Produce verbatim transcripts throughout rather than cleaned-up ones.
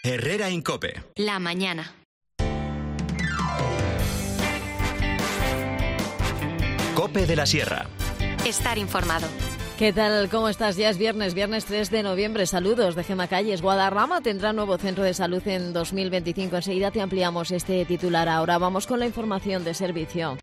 Herrera en COPE. La mañana. COPE de la Sierra. Estar informado. ¿Qué tal? ¿Cómo estás? Ya es viernes, viernes tres de noviembre. Saludos de Gemma Calles. Guadarrama tendrá nuevo centro de salud en dos mil veinticinco. Enseguida te ampliamos este titular. Ahora vamos con la información de servicio.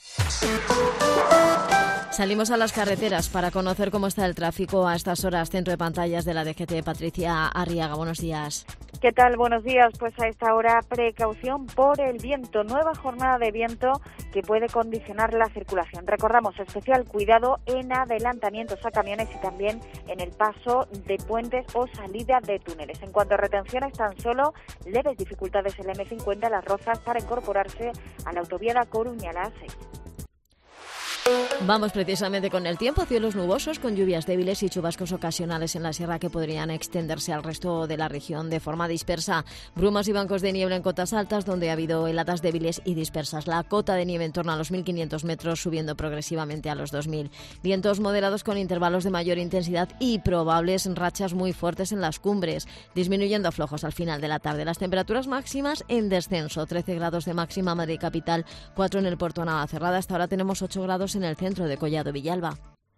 Salimos a las carreteras para conocer cómo está el tráfico a estas horas. Centro de pantallas de la D G T, Patricia Arriaga. Buenos días. ¿Qué tal? Buenos días. Pues a esta hora, precaución por el viento. Nueva jornada de viento que puede condicionar la circulación. Recordamos, especial cuidado en adelantamientos a camiones y también en el paso de puentes o salida de túneles. En cuanto a retenciones, tan solo leves dificultades en la eme cincuenta, Las Rozas, para incorporarse a la autovía La Coruña, la A seis. Vamos precisamente con el tiempo. Cielos nubosos con lluvias débiles y chubascos ocasionales en la sierra que podrían extenderse al resto de la región de forma dispersa. Brumas y bancos de niebla en cotas altas donde ha habido heladas débiles y dispersas. La cota de nieve en torno a los mil quinientos metros, subiendo progresivamente a los dos mil. Vientos moderados con intervalos de mayor intensidad y probables rachas muy fuertes en las cumbres, disminuyendo a flojos al final de la tarde. Las temperaturas máximas en descenso. trece grados de máxima Madrid capital, cuatro en el puerto Navacerrada. Hasta ahora tenemos ocho grados en el centro de Collado Villalba.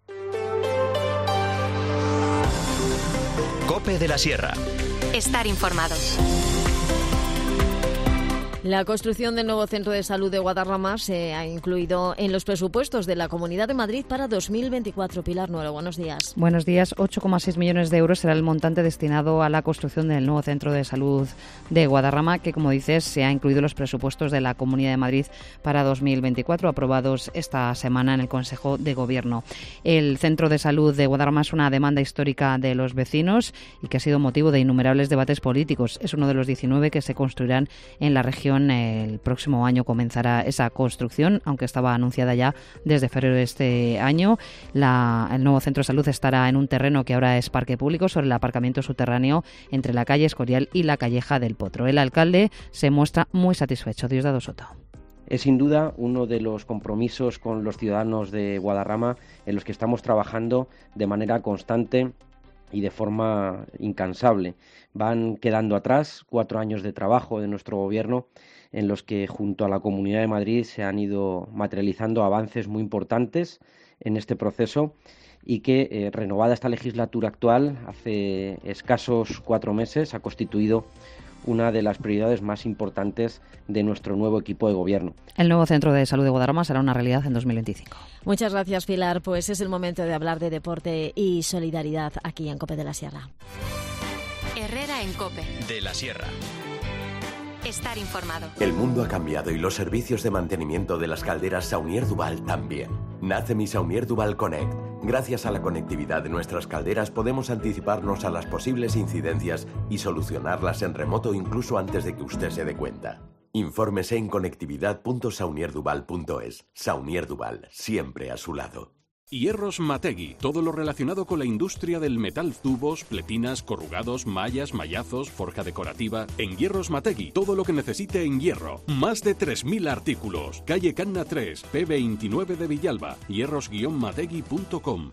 COPE de la Sierra. Estar informado. La construcción del nuevo centro de salud de Guadarrama se ha incluido en los presupuestos de la Comunidad de Madrid para dos mil veinticuatro. Pilar Nuero, buenos días. Buenos días. ocho coma seis millones de euros será el montante destinado a la construcción del nuevo centro de salud de Guadarrama, que, como dices, se ha incluido en los presupuestos de la Comunidad de Madrid para dos mil veinticuatro, aprobados esta semana en el Consejo de Gobierno. El centro de salud de Guadarrama es una demanda histórica de los vecinos y que ha sido motivo de innumerables debates políticos. Es uno de los diecinueve que se construirán en la región. El próximo año comenzará esa construcción, aunque estaba anunciada ya desde febrero de este año. La, el nuevo centro de salud estará en un terreno que ahora es parque público, sobre el aparcamiento subterráneo entre la calle Escorial y la Calleja del Potro. El alcalde se muestra muy satisfecho. Diosdado Soto. Es sin duda uno de los compromisos con los ciudadanos de Guadarrama en los que estamos trabajando de manera constante y de forma incansable. Van quedando atrás cuatro años de trabajo de nuestro gobierno en los que junto a la Comunidad de Madrid se han ido materializando avances muy importantes en este proceso y que, eh, renovada esta legislatura actual, hace escasos cuatro meses ha constituido una de las prioridades más importantes de nuestro nuevo equipo de gobierno. El nuevo centro de salud de Guadarrama será una realidad en dos mil veinticinco. Muchas gracias, Pilar. Pues es el momento de hablar de deporte y solidaridad aquí en COPE de la Sierra. Herrera en COPE. De la Sierra. Estar informado. El mundo ha cambiado y los servicios de mantenimiento de las calderas Saunier Duval también. Nace mi Saunier Duval Connect. Gracias a la conectividad de nuestras calderas podemos anticiparnos a las posibles incidencias y solucionarlas en remoto incluso antes de que usted se dé cuenta. Infórmese en conectividad punto saunier duval punto es. Saunier Duval, siempre a su lado. Hierros Mategui, todo lo relacionado con la industria del metal, tubos, pletinas, corrugados, mallas, mallazos, forja decorativa. En Hierros Mategui, todo lo que necesite en hierro. Más de tres mil artículos. Calle Canna tres, P veintinueve de Villalba. hierros guion mategui punto com.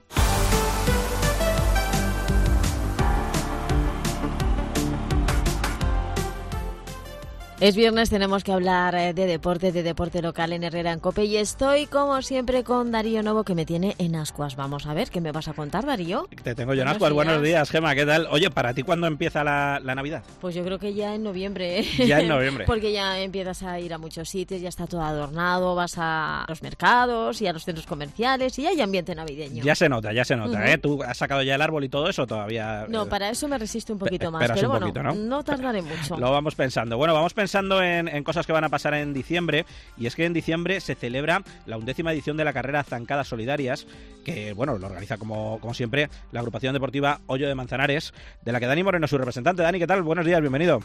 Es viernes, tenemos que hablar de deporte, de deporte local en Herrera en COPE y estoy como siempre con Darío Novo que me tiene en ascuas. Vamos a ver, ¿qué me vas a contar, Darío? Te tengo yo en ascuas. Buenos días, Gema, ¿qué tal? Oye, ¿para ti cuándo empieza la, la Navidad? Pues yo creo que ya en noviembre. Ya en noviembre. Porque ya empiezas a ir a muchos sitios, ya está todo adornado, vas a los mercados y a los centros comerciales y ya hay ambiente navideño. Ya se nota, ya se nota, uh-huh. ¿eh? ¿Tú has sacado ya el árbol y todo eso todavía? No, para eso me resisto un poquito más, Esperas pero un bueno, poquito, ¿no? no tardaré mucho. Lo vamos pensando. Bueno, vamos pensando En, en cosas que van a pasar en diciembre, y es que en diciembre se celebra la undécima edición de la carrera Zancadas Solidarias, que bueno, lo organiza como, como siempre la agrupación deportiva Hoyo de Manzanares, de la que Dani Moreno es su representante. Dani, ¿qué tal? Buenos días, bienvenido. Hola,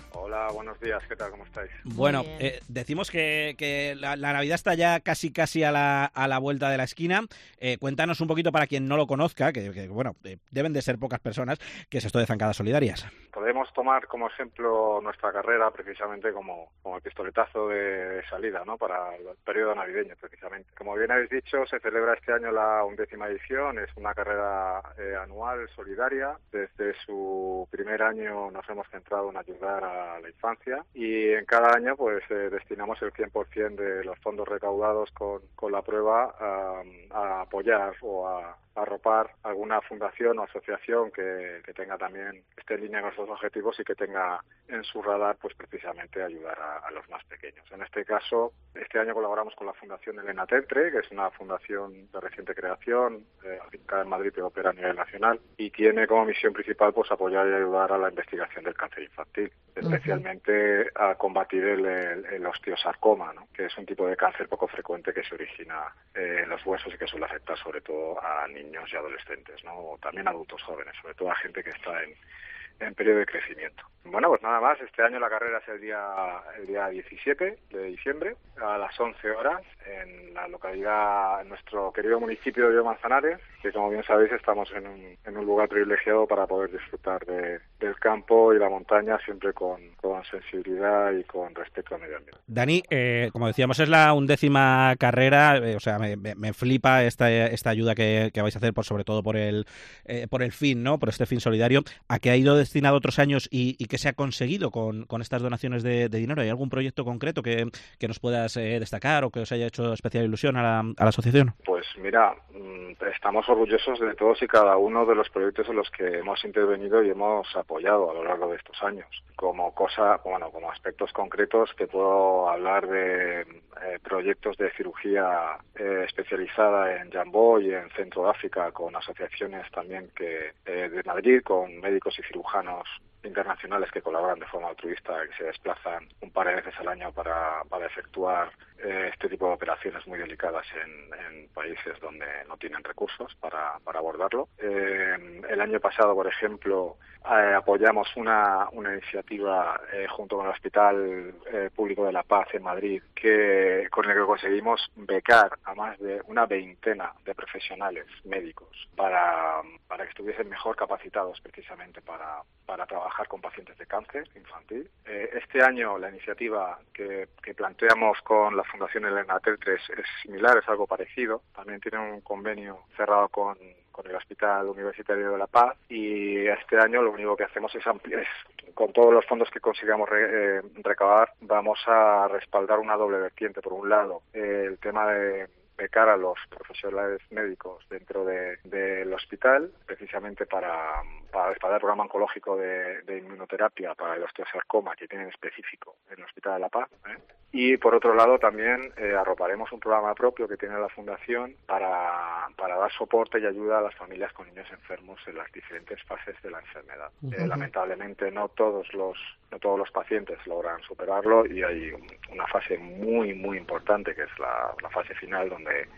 Hola, buenos días, ¿qué tal? ¿Cómo estáis? Bueno, eh, decimos que, que la, la Navidad está ya casi casi a la, a la vuelta de la esquina. Eh, cuéntanos un poquito para quien no lo conozca, que, que bueno, eh, deben de ser pocas personas, ¿qué es esto de Zancadas Solidarias? Podemos tomar como ejemplo nuestra carrera precisamente como, como el pistoletazo de, de salida, ¿no? Para el periodo navideño, precisamente. Como bien habéis dicho, se celebra este año la undécima edición, es una carrera eh, anual solidaria. Desde su primer año nos hemos centrado en ayudar a la infancia y en cada año pues eh, destinamos el cien por ciento de los fondos recaudados con, con la prueba a, a apoyar o a arropar alguna fundación o asociación que, que tenga también, que esté en línea con esos objetivos y que tenga en su radar pues precisamente ayudar a, a los más pequeños. En este caso, este año colaboramos con la Fundación Elena Tentre, que es una fundación de reciente creación, eh, afincada en Madrid, pero opera a nivel nacional, y tiene como misión principal pues apoyar y ayudar a la investigación del cáncer infantil, especialmente uh-huh. a combatir el, el, el osteosarcoma, ¿no? Que es un tipo de cáncer poco frecuente que se origina eh, en los huesos y que suele afectar sobre todo a niños niños y adolescentes, ¿no? O también adultos jóvenes, sobre todo a gente que está en, en periodo de crecimiento. Bueno, pues nada más, este año la carrera es el día el día diecisiete de diciembre a las once horas en la localidad, en nuestro querido municipio de Manzanares, que como bien sabéis estamos en un, en un lugar privilegiado para poder disfrutar de, del campo y la montaña siempre con, con sensibilidad y con respeto al medio ambiente. Dani, eh, como decíamos, es la undécima carrera, eh, o sea, me, me, me flipa esta, esta ayuda que, que vais a hacer, por sobre todo por el eh, por el fin, ¿no? Por este fin solidario, a que ha ido destinado otros años y, y que se ha conseguido con, con estas donaciones de, de dinero. ¿Hay algún proyecto concreto que, que nos puedas eh, destacar o que os haya hecho especial ilusión a la, a la asociación? Pues mira, estamos orgullosos de todos y cada uno de los proyectos en los que hemos intervenido y hemos apoyado a lo largo de estos años. Como cosa, bueno, como aspectos concretos te puedo hablar de eh, proyectos de cirugía eh, especializada en Jambó y en Centro de África con asociaciones también que eh, de Madrid, con médicos y cirujanos internacionales que colaboran de forma altruista, que se desplazan un par de veces al año para, para efectuar eh, este tipo de operaciones muy delicadas en, en países donde no tienen recursos para, para abordarlo. Eh, el año pasado, por ejemplo, eh, apoyamos una, una iniciativa eh, junto con el Hospital eh, Público de La Paz en Madrid, que con el que conseguimos becar a más de una veintena de profesionales médicos para, para que estuviesen mejor capacitados precisamente para, para trabajar con pacientes de cáncer infantil. Eh, este año la iniciativa que, que planteamos con la Fundación Elena Tentre es, es similar, es algo parecido. También tiene un convenio cerrado con, con el Hospital Universitario de La Paz y este año lo único que hacemos es ampliar, es, con todos los fondos que consigamos re, eh, recabar, vamos a respaldar una doble vertiente. Por un lado, eh, el tema de becar a los profesionales médicos dentro de, del hospital, precisamente para, para respaldar el programa oncológico de, de inmunoterapia para el osteosarcoma que tienen específico en el Hospital de La Paz, ¿eh? Y por otro lado también eh, arroparemos un programa propio que tiene la Fundación para, para dar soporte y ayuda a las familias con niños enfermos en las diferentes fases de la enfermedad. Uh-huh. Eh, lamentablemente no todos los no todos los pacientes logran superarlo y hay una fase muy muy importante que es la, la fase final donde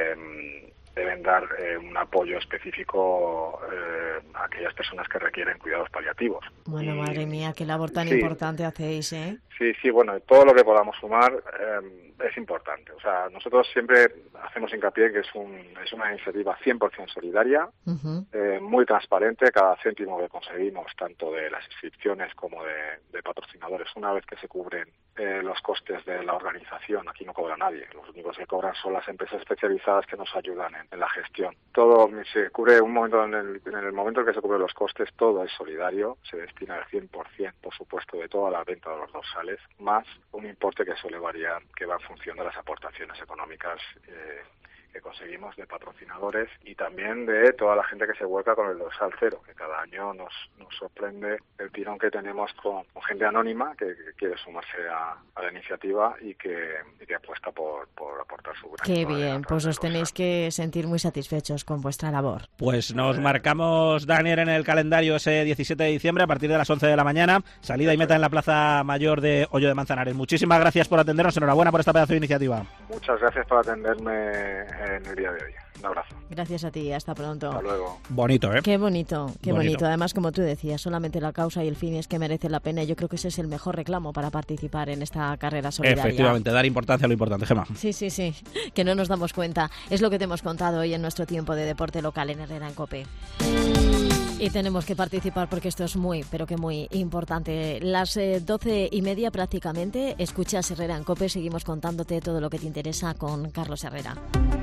eh, deben dar eh, un apoyo específico eh, a aquellas personas que requieren cuidados paliativos. Bueno, y, madre mía, qué labor tan sí, importante hacéis, ¿eh? Sí, sí, bueno, todo lo que podamos sumar eh, es importante. O sea, nosotros siempre hacemos hincapié en que es, un, es una iniciativa cien por ciento solidaria, uh-huh. eh, muy transparente, cada céntimo que conseguimos, tanto de las inscripciones como de, de patrocinadores, una vez que se cubren eh, los costes de la organización, aquí no cobra nadie, los únicos que cobran son las empresas especializadas que nos ayudan en, en la gestión. Todo se cubre un momento en el, en el momento en que se cubren los costes, todo es solidario, se destina el cien por ciento, por supuesto, de toda la venta de los dorsales, más un importe que suele variar, que va en función de las aportaciones económicas eh, que conseguimos de patrocinadores y también de toda la gente que se vuelca con el dorsal cero, que cada año nos, nos sorprende el tirón que tenemos con, con gente anónima que, que quiere sumarse a, a la iniciativa y que, y que apuesta por, por aportar su granito. Qué bien, pues os tenéis que sentir muy satisfechos con vuestra labor. Pues nos marcamos, Daniel, en el calendario ese diecisiete de diciembre a partir de las once de la mañana, salida y meta en la Plaza Mayor de Hoyo de Manzanares. Muchísimas gracias por atendernos, enhorabuena por esta pedazo de iniciativa. Muchas gracias por atenderme en el día de hoy. Un abrazo. Gracias a ti, hasta pronto. Hasta luego. Bonito, ¿eh? Qué bonito, qué bonito. Bonito. Además, como tú decías, solamente la causa y el fin es que merece la pena. Y yo creo que ese es el mejor reclamo para participar en esta carrera solidaria. Efectivamente, dar importancia a lo importante, Gemma. Sí, sí, sí, que no nos damos cuenta. Es lo que te hemos contado hoy en nuestro tiempo de deporte local en Herrera en COPE. Y tenemos que participar porque esto es muy, pero que muy importante. Las eh, doce y media prácticamente, escuchas Herrera en COPE, seguimos contándote todo lo que te interesa con Carlos Herrera.